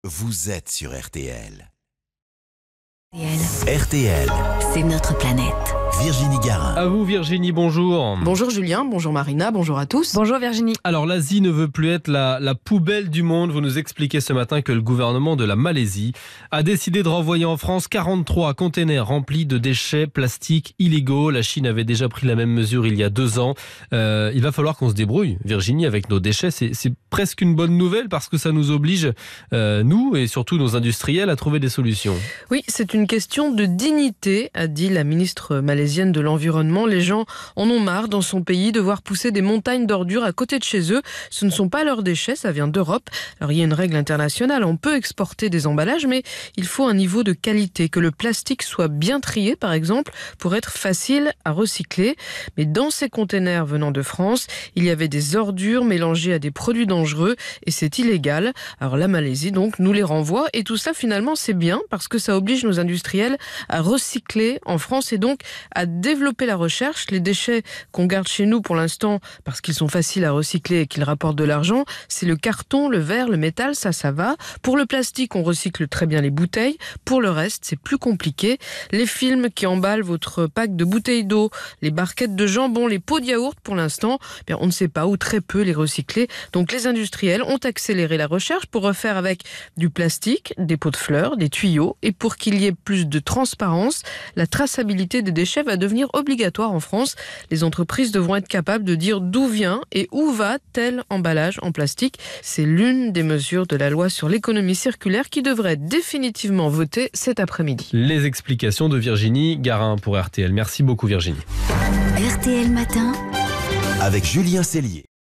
vous êtes sur RTL. RTL, RTL, c'est notre planète. Virginie Garin. À vous Virginie, bonjour. Bonjour Julien, bonjour Marina, bonjour à tous. Bonjour Virginie. Alors l'Asie ne veut plus être la poubelle du monde. Vous nous expliquez ce matin que le gouvernement de la Malaisie a décidé de renvoyer en France 43 containers remplis de déchets plastiques illégaux. La Chine avait déjà pris la même mesure il y a 2 ans. Il va falloir qu'on se débrouille, Virginie, avec nos déchets. C'est presque une bonne nouvelle parce que ça nous oblige, nous et surtout nos industriels, à trouver des solutions. Oui, c'est une question de dignité, a dit la ministre malaisienne de l'Environnement. Les gens en ont marre dans son pays de voir pousser des montagnes d'ordures à côté de chez eux. Ce ne sont pas leurs déchets, ça vient d'Europe. Alors il y a une règle internationale, on peut exporter des emballages, mais il faut un niveau de qualité, que le plastique soit bien trié par exemple, pour être facile à recycler. Mais dans ces containers venant de France, il y avait des ordures mélangées à des produits dangereux et c'est illégal. Alors la Malaisie donc nous les renvoie et tout ça finalement c'est bien parce que ça oblige nos industriels à recycler en France et donc à développer la recherche. Les déchets qu'on garde chez nous pour l'instant, parce qu'ils sont faciles à recycler et qu'ils rapportent de l'argent, c'est le carton, le verre, le métal, ça va. Pour le plastique, on recycle très bien les bouteilles. Pour le reste, c'est plus compliqué. Les films qui emballent votre pack de bouteilles d'eau, les barquettes de jambon, les pots de yaourt, pour l'instant, on ne sait pas ou très peu les recycler. Donc les industriels ont accéléré la recherche pour refaire avec du plastique, des pots de fleurs, des tuyaux. Et pour qu'il y ait plus de transparence, la traçabilité des déchets va devenir obligatoire en France. Les entreprises devront être capables de dire d'où vient et où va tel emballage en plastique. C'est l'une des mesures de la loi sur l'économie circulaire qui devrait être définitivement votée cet après-midi. Les explications de Virginie Garin pour RTL. Merci beaucoup Virginie. RTL Matin. Avec Julien Cellier.